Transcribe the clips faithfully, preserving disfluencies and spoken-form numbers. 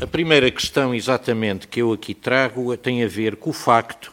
A primeira questão, exatamente, que eu aqui trago tem a ver com o facto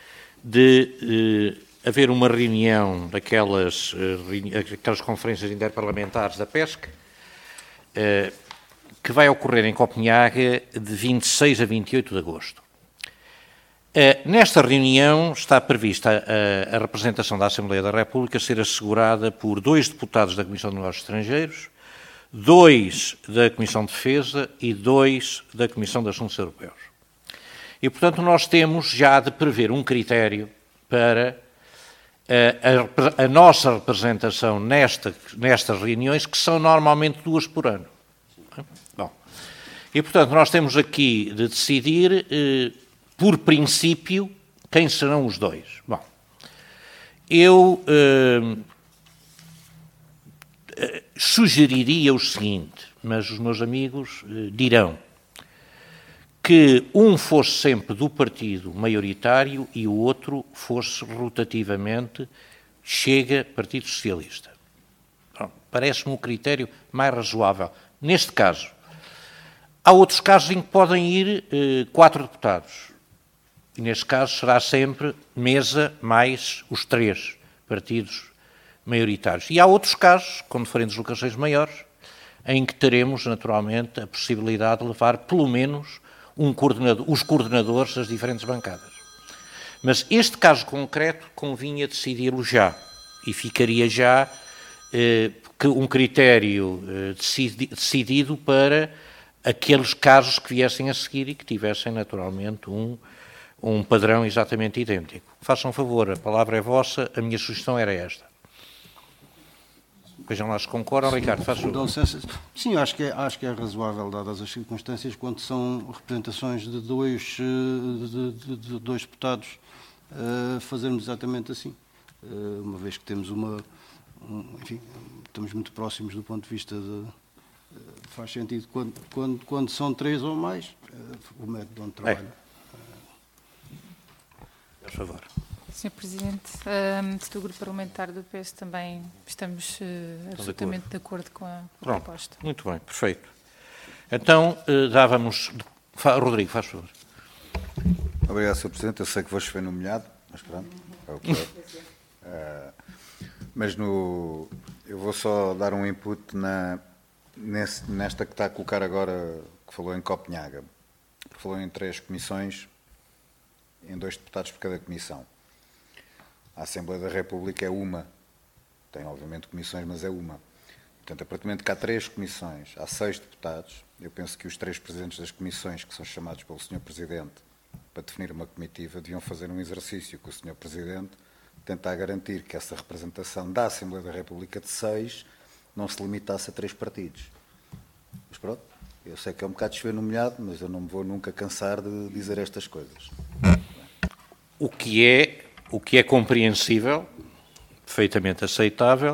de eh, haver uma reunião daquelas, eh, daquelas conferências interparlamentares da pesca, eh, que vai ocorrer em Copenhague de vinte e seis a vinte e oito de agosto. Uh, nesta reunião está prevista a, a representação da Assembleia da República ser assegurada por dois deputados da Comissão de Negócios Estrangeiros, dois da Comissão de Defesa e dois da Comissão de Assuntos Europeus. E, portanto, nós temos já de prever um critério para uh, a, a nossa representação nesta, nestas reuniões, que são normalmente duas por ano. Bom, e, portanto, nós temos aqui de decidir... Uh, por princípio, quem serão os dois? Bom, eu eh, sugeriria o seguinte, mas os meus amigos eh, dirão que um fosse sempre do partido maioritário e o outro fosse rotativamente Chega, Partido Socialista. Parece-me um critério mais razoável. Neste caso, há outros casos em que podem ir eh, quatro deputados. E neste caso será sempre mesa mais os três partidos maioritários. E há outros casos, quando forem deslocações maiores, em que teremos, naturalmente, a possibilidade de levar pelo menos um coordenador, os coordenadores das diferentes bancadas. Mas este caso concreto convinha decidi-lo já. E ficaria já eh, um critério eh, decidi, decidido para aqueles casos que viessem a seguir e que tivessem, naturalmente, um... um padrão exatamente idêntico. Façam favor, a palavra é vossa, a minha sugestão era esta. Vejam lá se concordam. Ricardo, faz favor. Sim, acho que, é, acho que é razoável, dadas as circunstâncias, quando são representações de dois, de, de, de dois deputados, uh, fazermos exatamente assim. Uh, uma vez que temos uma... Um, enfim, estamos muito próximos do ponto de vista de... Uh, faz sentido quando, quando, quando são três ou mais, uh, o método onde trabalho. É. Por favor. senhor Presidente, um, do Grupo Parlamentar do P S também estamos uh, absolutamente de acordo, de acordo com a Pronto, proposta. Muito bem, perfeito. Então, uh, dávamos... Rodrigo, faz favor. Obrigado, senhor Presidente. Eu sei que vou chover no molhado, mas pronto, é o que é. Uh, mas no, eu vou só dar um input na, nesse, nesta que está a colocar agora, que falou em Copenhague. Falou em três comissões, em dois deputados por cada comissão. A Assembleia da República é uma. Tem, obviamente, comissões, mas é uma. Portanto, a partir do momento que há três comissões, há seis deputados, eu penso que os três presidentes das comissões, que são chamados pelo senhor Presidente para definir uma comitiva, deviam fazer um exercício com o senhor Presidente, tentar garantir que essa representação da Assembleia da República de seis não se limitasse a três partidos. Mas pronto, eu sei que é um bocado de chover no molhado, mas eu não me vou nunca cansar de dizer estas coisas. O que é, o que é compreensível, perfeitamente aceitável,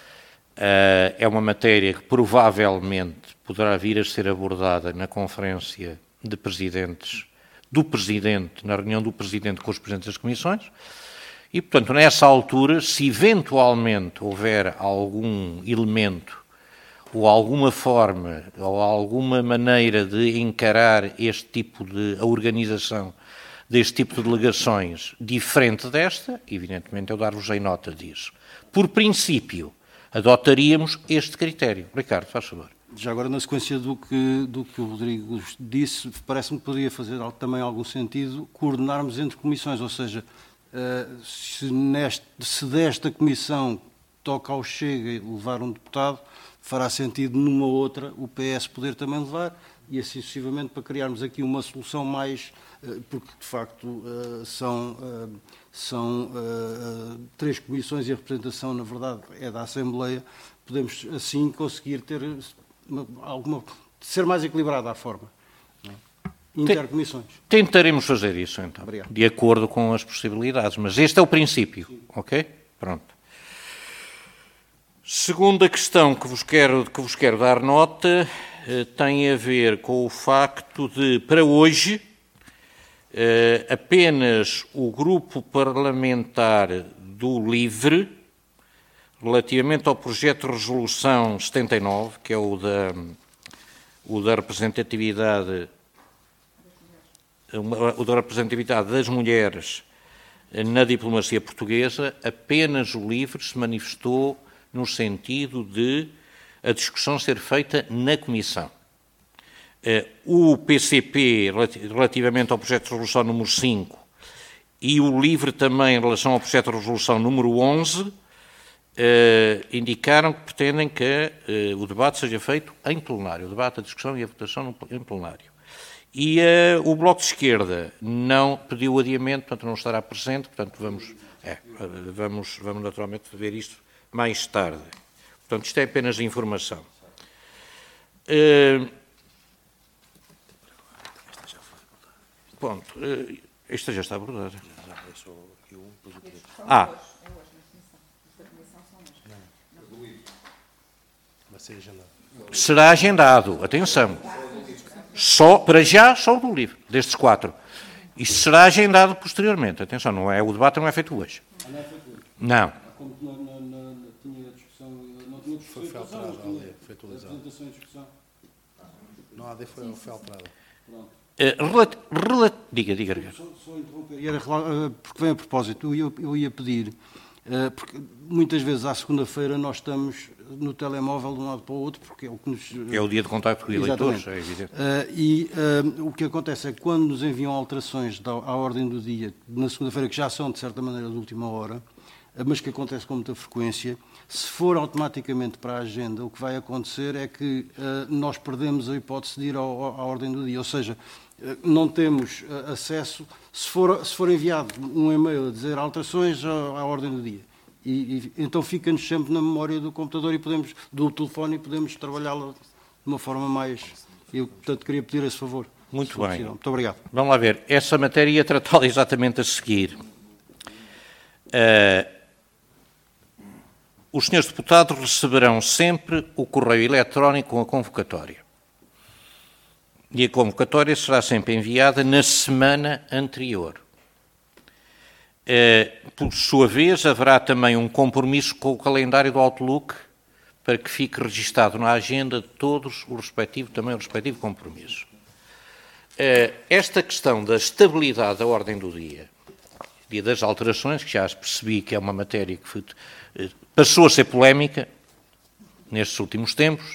uh, é uma matéria que provavelmente poderá vir a ser abordada na conferência de presidentes, do Presidente, na reunião do Presidente com os Presidentes das Comissões, e, portanto, nessa altura, se eventualmente houver algum elemento ou alguma forma ou alguma maneira de encarar este tipo de a organização deste tipo de delegações diferente desta, evidentemente eu dar-vos-ei nota disso. Por princípio, adotaríamos este critério. Ricardo, faz favor. Já agora, na sequência do que, do que o Rodrigo disse, parece-me que poderia fazer também algum sentido coordenarmos entre comissões, ou seja, se, neste, se desta comissão toca ao Chega levar um deputado, fará sentido numa outra o P S poder também levar, e assim sucessivamente, para criarmos aqui uma solução mais, porque de facto são, são três comissões e a representação, na verdade, é da Assembleia, podemos assim conseguir ter alguma, ser mais equilibrada a forma. Intercomissões. Tentaremos fazer isso, então, Obrigado. De acordo com as possibilidades, mas este é o princípio, sim. Ok? Pronto. Segunda questão que vos quero, que vos quero dar nota eh, tem a ver com o facto de, para hoje, eh, apenas o grupo parlamentar do LIVRE, relativamente ao projeto de resolução setenta e nove, que é o da, o da representatividade o da representatividade das mulheres na diplomacia portuguesa, apenas o LIVRE se manifestou no sentido de a discussão ser feita na Comissão. O P C P, relativamente ao projeto de resolução número cinco, e o LIVRE também em relação ao projeto de resolução número onze, indicaram que pretendem que o debate seja feito em plenário, o debate, a discussão e a votação em plenário. E uh, o Bloco de Esquerda não pediu adiamento, portanto não estará presente, portanto vamos, é, vamos, vamos naturalmente ver isto mais tarde. Portanto, isto é apenas informação. Uh, ponto. Uh, esta já está abordada. Ah. Será agendado, atenção. Só, para já, só o do LIVRE, destes quatro. Isso será agendado posteriormente. Atenção, não é, o debate não é feito hoje. Não é feito hoje? Não. Como não, não, não, não tinha discussão, não tinha discussão, foi alterado, foi atualizado. Apresentação e discussão. Não, a AD foi, foi alterada. Pronto. Uh, relat, relat, diga, diga, diga. Só, só interromper, e era, porque vem a propósito, eu, eu ia pedir, uh, porque muitas vezes à segunda-feira nós estamos no telemóvel de um lado para o outro, porque é o que nos... É o dia de contacto com os eleitores, é evidente. Uh, e uh, o que acontece é que quando nos enviam alterações da, à ordem do dia, na segunda-feira, que já são, de certa maneira, de última hora, uh, mas que acontece com muita frequência, se for automaticamente para a agenda, o que vai acontecer é que uh, nós perdemos a hipótese de ir ao, ao, à ordem do dia, ou seja, uh, não temos uh, acesso, se for, se for enviado um e-mail a dizer alterações à, à ordem do dia. E, e, então fica-nos sempre na memória do computador e podemos, do telefone, e podemos trabalhá-la de uma forma mais... Eu, portanto, queria pedir esse favor. Muito bem. Possível. Muito obrigado. Vamos lá ver. Essa matéria ia tratá-la exatamente a seguir. Uh, os senhores deputados receberão sempre o correio eletrónico com a convocatória. E a convocatória será sempre enviada na semana anterior. Por sua vez, haverá também um compromisso com o calendário do Outlook para que fique registado na agenda de todos o respectivo, também o respectivo compromisso. Esta questão da estabilidade da ordem do dia e das alterações, que já percebi que é uma matéria que foi, passou a ser polémica nestes últimos tempos,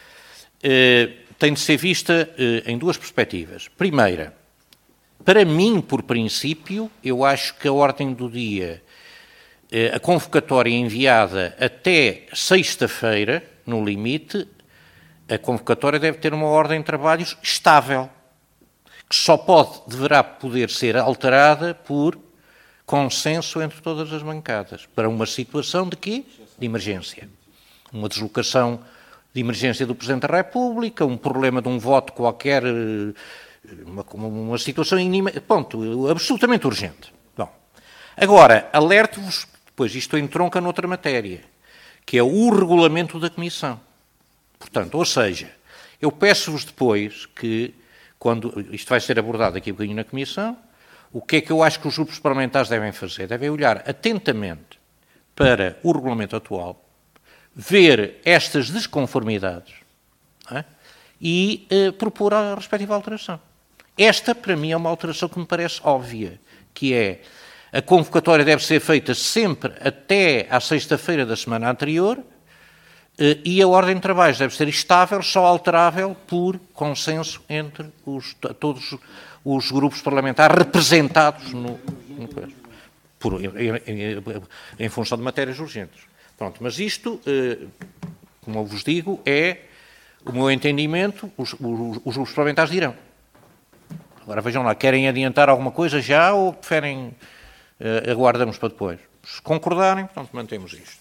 tem de ser vista em duas perspectivas. Primeira, para mim, por princípio, eu acho que a ordem do dia, a convocatória enviada até sexta-feira, no limite, a convocatória deve ter uma ordem de trabalhos estável, que só pode, deverá poder ser alterada por consenso entre todas as bancadas, para uma situação de quê? De emergência. Uma deslocação de emergência do Presidente da República, um problema de um voto qualquer... Uma, uma situação inima, ponto, absolutamente urgente. Bom, agora, alerto-vos, depois isto entronca noutra matéria, que é o regulamento da Comissão. Portanto, ou seja, eu peço-vos depois que, quando isto vai ser abordado aqui um bocadinho na Comissão, o que é que eu acho que os grupos parlamentares devem fazer? Devem olhar atentamente para o regulamento atual, ver estas desconformidades, não é? E uh, propor a respectiva alteração. Esta, para mim, é uma alteração que me parece óbvia, que é a convocatória deve ser feita sempre até à sexta-feira da semana anterior uh, e a ordem de trabalhos deve ser estável, só alterável por consenso entre os, todos os grupos parlamentares representados no, no por, em, em, em função de matérias urgentes. Pronto, mas isto, uh, como eu vos digo, é... O meu entendimento, os, os, os grupos parlamentares dirão. Agora vejam lá, querem adiantar alguma coisa já ou preferem uh, aguardamos para depois? Se concordarem, portanto, mantemos isto.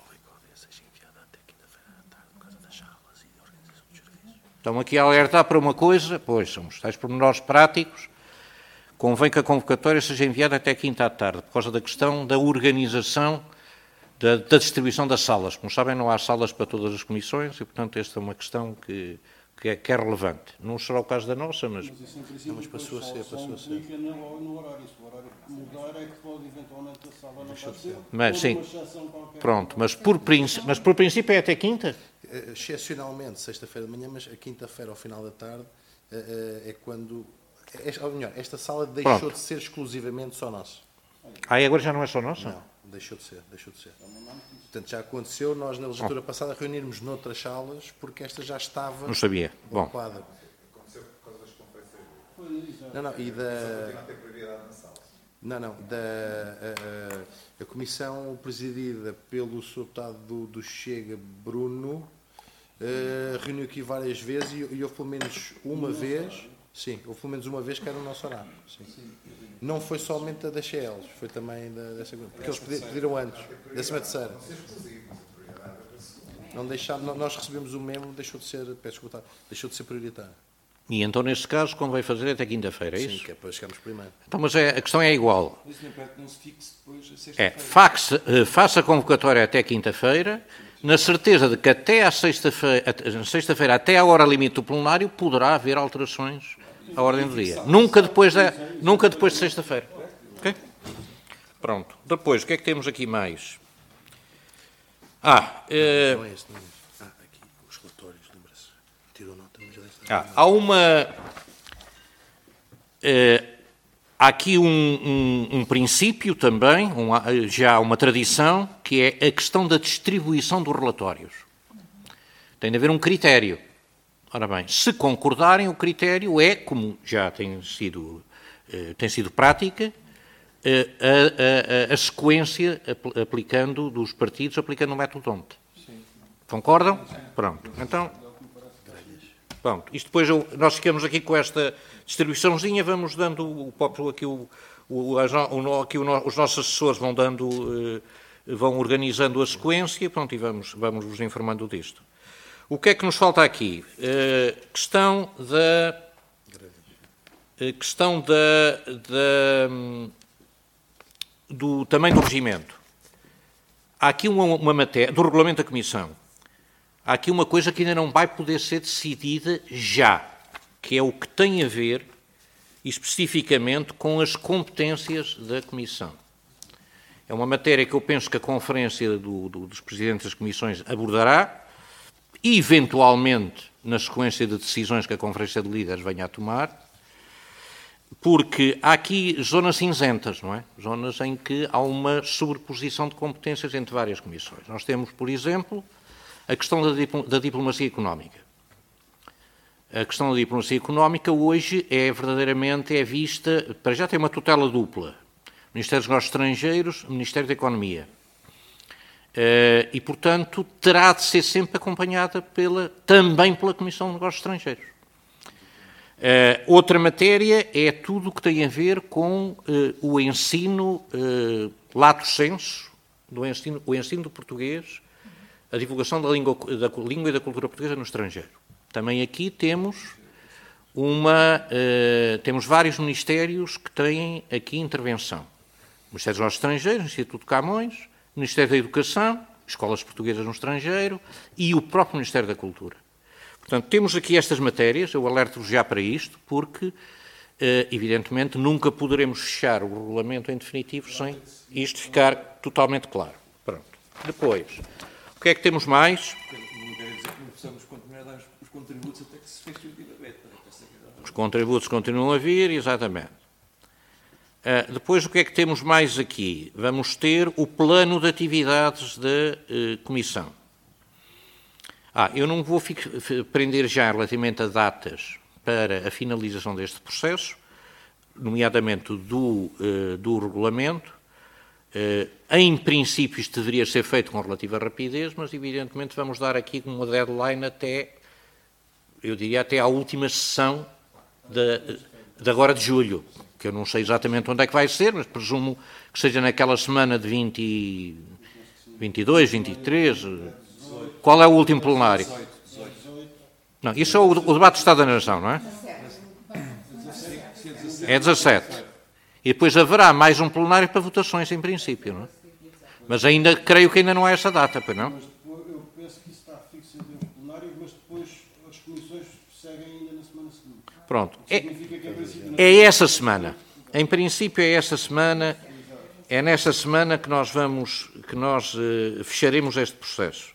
Estão aqui a alertar para uma coisa, pois, são os tais pormenores práticos, convém que a convocatória seja enviada até quinta à tarde, por causa da questão da organização Da, da distribuição das salas. Como sabem, não há salas para todas as comissões e, portanto, esta é uma questão que, que, é, que é relevante. Não será o caso da nossa, mas... Mas isso, em princípio, não, mas passou a ser, passou a ser. No, no horário. Se o horário mudar, é que pode, eventualmente, a sala não estar ser. Mas, sim, pronto, mas por, mas por princípio é até quinta? Excepcionalmente, sexta-feira de manhã, mas a quinta-feira, ao final da tarde, é quando esta, ou melhor, esta sala deixou Pronto. de ser exclusivamente só nossa. Ah, e agora já não é só nossa? Não, deixou de ser, deixou de ser. Portanto, já aconteceu nós na legislatura passada reunirmos noutras salas porque esta já estava Não sabia. Bom, ocupada. Não, não, e da... Não, não, da a, a, a comissão presidida pelo senhor deputado do, do Chega, Bruno, uh, reuniu aqui várias vezes e, e houve pelo menos uma vez, sim, houve pelo menos uma vez que era o nosso horário. Sim. Não foi somente a da Cheeles, foi também da, dessa grupo, porque eles pediram, pediram antes, décima terceira. Não deixaram, nós recebemos o memo, deixou de ser, peço desculpa, deixou de ser prioritário. e então nesse caso convém fazer até quinta-feira, é isso? Sim, que é para chegarmos primeiro. Então, mas é, a questão é igual. Mas não é não se fixe depois a É, sexta-feira. faça, eh, faça a convocatória até quinta-feira, na certeza de que até à sexta-feira, at- sexta-feira, até à hora limite do plenário, poderá haver alterações à ordem do dia. Nunca depois, da, nunca depois de sexta-feira. Ok? Pronto. Depois, o que é que temos aqui mais? Ah, eh, Não é este, não é este. Ah, aqui, os relatórios, lembra-se. Tirou nota, mas já deve ah, há uma... eh, há aqui um, um- um princípio também, um- já uma tradição, que é a questão da distribuição dos relatórios. Tem de haver um critério. Ora bem, se concordarem, o critério é, como já tem sido, eh, tem sido prática, eh, a, a- a- a sequência apl- aplicando dos partidos, aplicando o método D O N T. Concordam? Pronto. Então, pronto. Isto depois eu- nós ficamos aqui com esta distribuiçãozinha, vamos dando o próprio aqui o, o, as no- o no- aqui o no- os nossos assessores vão dando, eh, vão organizando a sequência, pronto, e vamos, vamos vos informando disto. O que é que nos falta aqui? Eh, questão da eh, questão da, da, hum, do tamanho do regimento. Há aqui uma, uma matéria, do regulamento da Comissão, há aqui uma coisa que ainda não vai poder ser decidida já, que é o que tem a ver, especificamente, com as competências da Comissão. É uma matéria que eu penso que a Conferência do, do, dos Presidentes das Comissões abordará, e, eventualmente, na sequência de decisões que a Conferência de Líderes venha a tomar, porque há aqui zonas cinzentas, não é? Zonas em que há uma sobreposição de competências entre várias comissões. Nós temos, por exemplo, a questão da, dipl- da diplomacia económica. A questão da diplomacia económica hoje é verdadeiramente é vista, para já tem uma tutela dupla. Ministério dos Negócios Estrangeiros, Ministério da Economia. Uh, e, portanto, terá de ser sempre acompanhada pela, também pela Comissão de Negócios Estrangeiros. Uh, outra matéria é tudo o que tem a ver com uh, o ensino uh, lato sensu, do ensino, o ensino do português, a divulgação da língua, da língua e da cultura portuguesa no estrangeiro. Também aqui temos, uma, uh, temos vários ministérios que têm aqui intervenção. O Ministério dos Negócios Estrangeiros, o Instituto Camões, o Ministério da Educação, Escolas Portuguesas no Estrangeiro e o próprio Ministério da Cultura. Portanto, temos aqui estas matérias, eu alerto-vos já para isto, porque, evidentemente, nunca poderemos fechar o regulamento em definitivo sem isto ficar totalmente claro. Pronto. Depois, o que é que temos mais? Não quer dizer que não precisamos continuar a dar os contributos até que se feche o diabetes. Os contributos continuam a vir, exatamente. Uh, depois, o que é que temos mais aqui? Vamos ter o plano de atividades da uh, Comissão. Ah, eu não vou prender já relativamente a datas para a finalização deste processo, nomeadamente do, uh, do regulamento. Uh, em princípio, isto deveria ser feito com relativa rapidez, mas, evidentemente, vamos dar aqui uma deadline até, eu diria, até à última sessão de, de agora de julho, que eu não sei exatamente onde é que vai ser, mas presumo que seja naquela semana de vinte, vinte e dois, vinte e três. Qual é o último plenário? Não, isso é o, o debate do Estado da Nação, não é? É dezassete. E depois haverá mais um plenário para votações, em princípio, não é? Mas ainda, creio que ainda não é essa data, pois não? Mas depois, eu penso que isso está fixo em termos plenários, mas depois as comissões seguem ainda na semana seguinte. Pronto. É, Significa que, em princípio, não- é essa semana. Em princípio, é essa semana. É nessa semana que nós vamos, que nós uh, fecharemos este processo.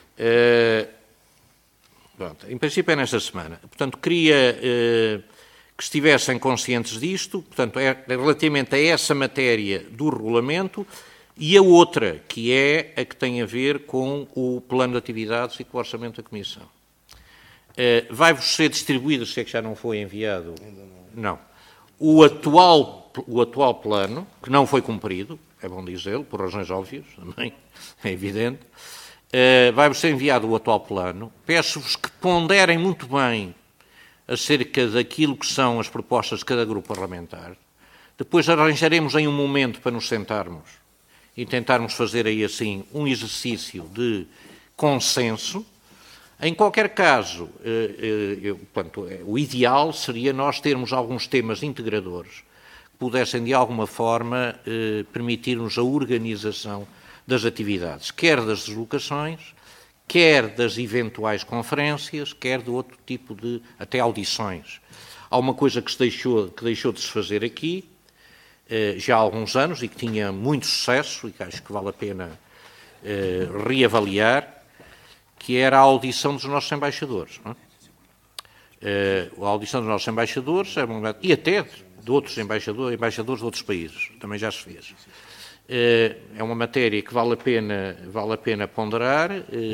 Uh, pronto, em princípio é nesta semana. Portanto, queria, uh, que estivessem conscientes disto, portanto, é relativamente a essa matéria do regulamento, e a outra, que é a que tem a ver com o plano de atividades e com o orçamento da Comissão. Uh, vai-vos ser distribuído, se é que já não foi enviado? Ainda não. Não. O atual, o atual plano, que não foi cumprido, é bom dizê-lo, por razões óbvias, também, é evidente, uh, vai-vos ser enviado o atual plano. Peço-vos que ponderem muito bem acerca daquilo que são as propostas de cada grupo parlamentar. Depois arranjaremos em um momento para nos sentarmos e tentarmos fazer aí assim um exercício de consenso. Em qualquer caso, eu, portanto, o ideal seria nós termos alguns temas integradores que pudessem, de alguma forma, permitir-nos a organização das atividades, quer das deslocações, quer das eventuais conferências, quer de outro tipo de, até audições. Há uma coisa que, se deixou, que deixou de se fazer aqui, já há alguns anos, e que tinha muito sucesso, e que acho que vale a pena reavaliar, que era a audição dos nossos embaixadores. Não é? A audição dos nossos embaixadores, e até de outros embaixadores, embaixadores de outros países, também já se fez. É uma matéria que vale a pena, vale a pena ponderar,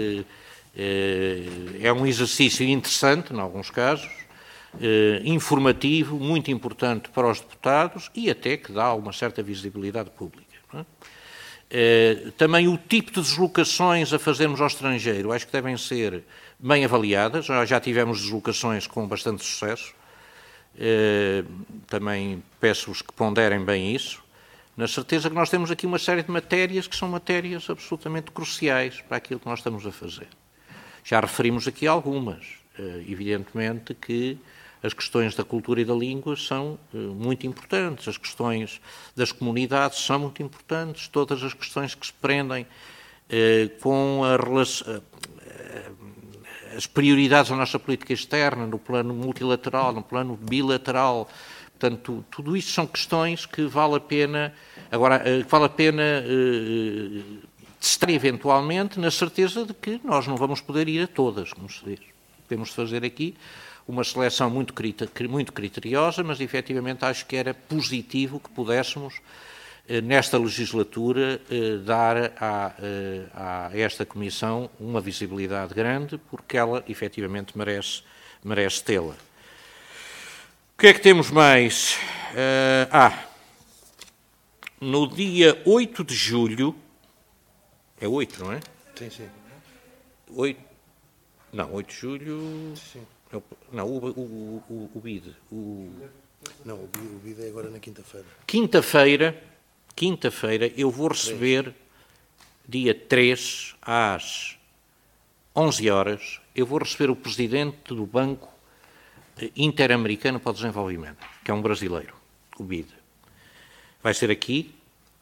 é um exercício interessante, em alguns casos, informativo, muito importante para os deputados e até que dá uma certa visibilidade pública. Não é? Uh, também o tipo de deslocações a fazermos ao estrangeiro acho que devem ser bem avaliadas. Nós já tivemos deslocações com bastante sucesso. Uh, também peço-vos que ponderem bem isso, na certeza que nós temos aqui uma série de matérias que são matérias absolutamente cruciais para aquilo que nós estamos a fazer. Já referimos aqui algumas. Uh, evidentemente que as questões da cultura e da língua são uh, muito importantes, as questões das comunidades são muito importantes, todas as questões que se prendem uh, com a relação, uh, uh, as prioridades da nossa política externa, no plano multilateral, no plano bilateral. Portanto, tudo isto são questões que vale a pena, agora, uh, vale a pena uh, testar eventualmente, na certeza de que nós não vamos poder ir a todas, como se diz. Temos de fazer aqui uma seleção muito, muito criteriosa, mas efetivamente acho que era positivo que pudéssemos, nesta legislatura, dar a, a esta Comissão uma visibilidade grande, porque ela efetivamente merece, merece tê-la. O que é que temos mais? Ah, no dia oito de julho, é oito, não é? Sim, sim. oito, não, oito de julho... Sim. Não, o, o, o, o B I D. O... Não, o B I D é agora na quinta-feira. Quinta-feira, quinta-feira, eu vou receber, dia três, às onze horas, eu vou receber o presidente do Banco Interamericano para o Desenvolvimento, que é um brasileiro, o B I D. Vai ser aqui.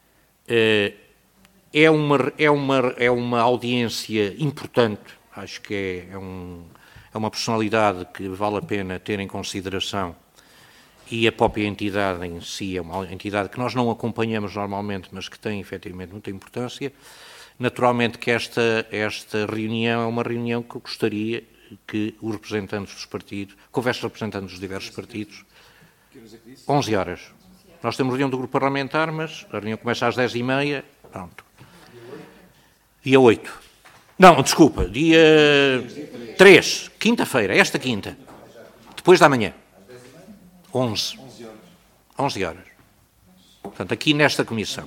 É uma, é uma, é uma audiência importante, acho que é, é um... É uma personalidade que vale a pena ter em consideração e a própria entidade em si é uma entidade que nós não acompanhamos normalmente, mas que tem efetivamente muita importância. Naturalmente que esta, esta reunião é uma reunião que eu gostaria que os representantes dos partidos, que houvesse representantes dos diversos partidos, onze horas. Nós temos reunião do grupo parlamentar, mas a reunião começa às dez e meia, pronto. Dia oito. Não, desculpa, dia três, quinta-feira, esta quinta, depois da manhã, onze, onze horas. Portanto, aqui nesta comissão.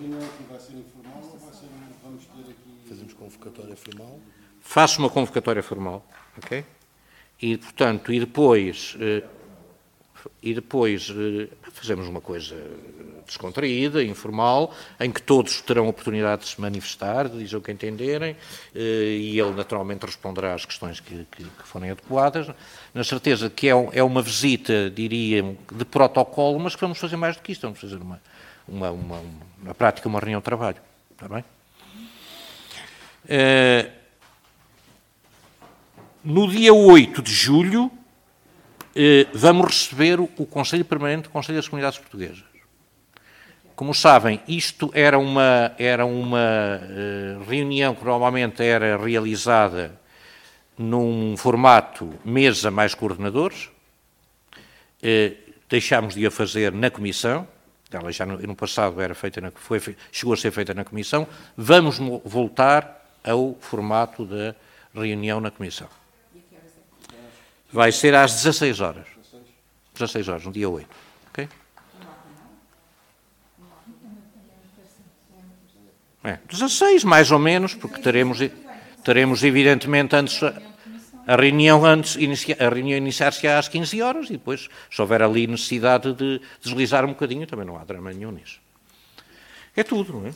Fazemos convocatória formal? Faço uma convocatória formal, ok? E, portanto, e depois, e depois fazemos uma coisa descontraída, informal, em que todos terão a oportunidade de se manifestar, de dizer o que entenderem, e ele naturalmente responderá às questões que, que, que forem adequadas, na certeza que é, é uma visita, diria, de protocolo, mas que vamos fazer mais do que isto, vamos fazer uma, uma, uma, uma na prática, uma reunião de trabalho, está bem? Uh, no dia oito de julho, uh, vamos receber o, o Conselho Permanente do Conselho das Comunidades Portuguesas. Como sabem, isto era uma, era uma uh, reunião que normalmente era realizada num formato mesa mais coordenadores. Uh, deixámos de a fazer na Comissão, ela já no, no passado era feita na, foi, chegou a ser feita na Comissão, vamos voltar ao formato da reunião na Comissão. Vai ser às dezasseis horas. dezasseis horas, no dia oito. Ok? É, dezasseis, mais ou menos, porque teremos, teremos evidentemente, antes a reunião, antes, inicia, a reunião iniciar-se às quinze horas e depois, se houver ali necessidade de deslizar um bocadinho, também não há drama nenhum nisso. É tudo, não é?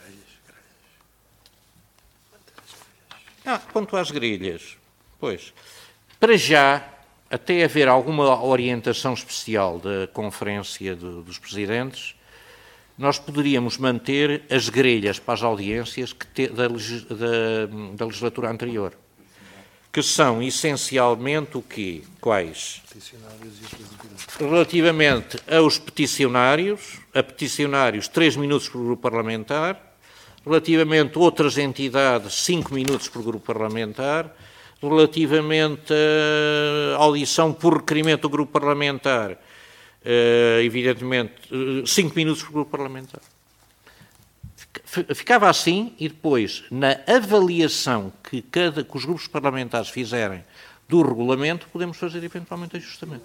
Ah, quanto às grelhas, pois, para já, até haver alguma orientação especial da Conferência de, dos Presidentes, nós poderíamos manter as grelhas para as audiências que te, da, da, da legislatura anterior, que são essencialmente o quê? Quais? Relativamente aos peticionários, a peticionários, três minutos por grupo parlamentar, relativamente a outras entidades, cinco minutos por grupo parlamentar, relativamente à audição por requerimento do grupo parlamentar, Uh, evidentemente, cinco minutos por grupo parlamentar. Ficava assim e depois, na avaliação que, cada, que os grupos parlamentares fizerem do regulamento, podemos fazer eventualmente ajustamento.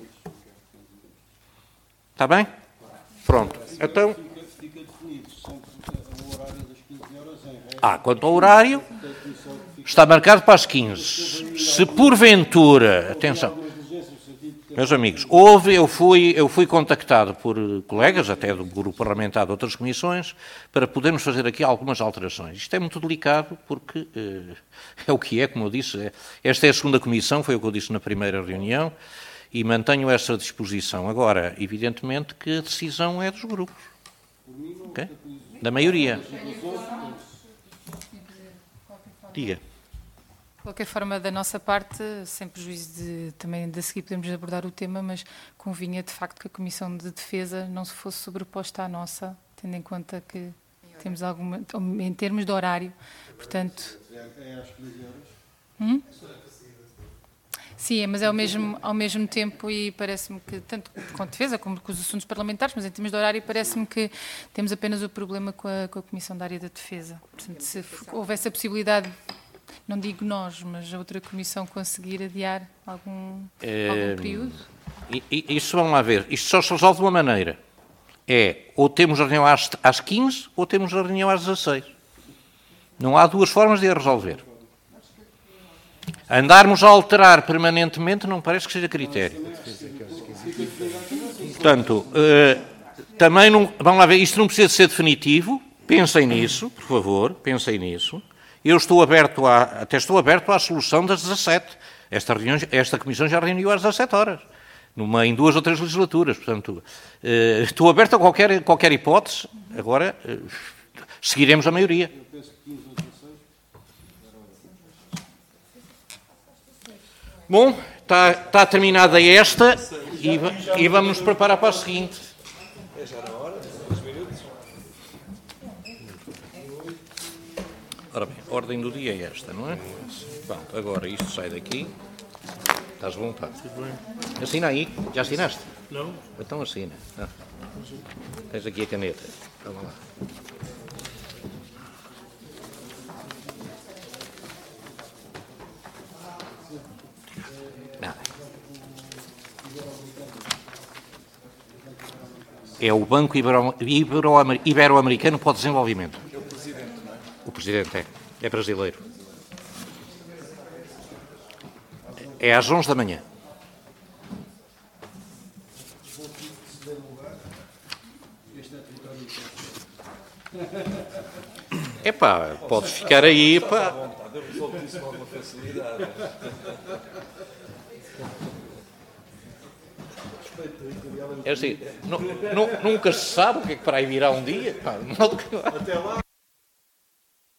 Está bem? Pronto. Então... Fica definido sempre o horário das quinze horas em regra. Ah, quanto ao horário, está marcado para as quinze. Se porventura... Atenção... Meus amigos, houve, eu fui, eu fui contactado por colegas, até do grupo parlamentar de outras comissões, para podermos fazer aqui algumas alterações. Isto é muito delicado porque eh, é o que é, como eu disse. É, esta é a segunda comissão, foi o que eu disse na primeira reunião, e mantenho essa disposição. Agora, evidentemente que a decisão é dos grupos, okay? Da maioria. Diga. De qualquer forma, da nossa parte, sem prejuízo de também de seguir podemos abordar o tema, mas convinha de facto que a Comissão de Defesa não se fosse sobreposta à nossa, tendo em conta que temos alguma, em termos de horário, portanto... É às quinze horas? Hum? Sim, mas é ao mesmo, ao mesmo tempo e parece-me que, tanto com a defesa como com os assuntos parlamentares, mas em termos de horário, parece-me que temos apenas o problema com a, com a Comissão da Área da Defesa. Portanto, se houvesse a possibilidade... Não digo nós, mas a outra comissão conseguir adiar algum, é, algum período? Isso, vamos lá ver, isto só se resolve de uma maneira. É, ou temos a reunião às, às quinze, ou temos a reunião às dezasseis. Não há duas formas de a resolver. Andarmos a alterar permanentemente não parece que seja critério. Portanto, uh, também não... Vamos lá ver, isto não precisa ser definitivo. Pensem nisso, por favor, pensem nisso. Eu estou aberto a, até estou aberto à solução das dezassete. Esta, reunião, esta comissão já reuniu às dezassete horas, numa, em duas ou três legislaturas. Portanto, eh, estou aberto a qualquer, qualquer hipótese. Agora, eh, seguiremos a maioria. Bom, está, está terminada esta e, e vamos nos preparar para a seguinte. É já na hora? dois minutos? Ora bem, a ordem do dia é esta, não é? Pronto, agora isto sai daqui. Estás à vontade. Assina aí. Já assinaste? Não. Então assina. Ah. Tens aqui a caneta. Vamos lá. Nada. É o Banco Ibero- Ibero- Ibero-Americano para o Desenvolvimento. O Presidente é. É brasileiro. É às onze da manhã. Epá, podes ficar aí, pá. Eu resolvo isso com alguma facilidade. É assim, nu- nu- nunca se sabe o que é que para aí virá um dia. Pá. Até lá.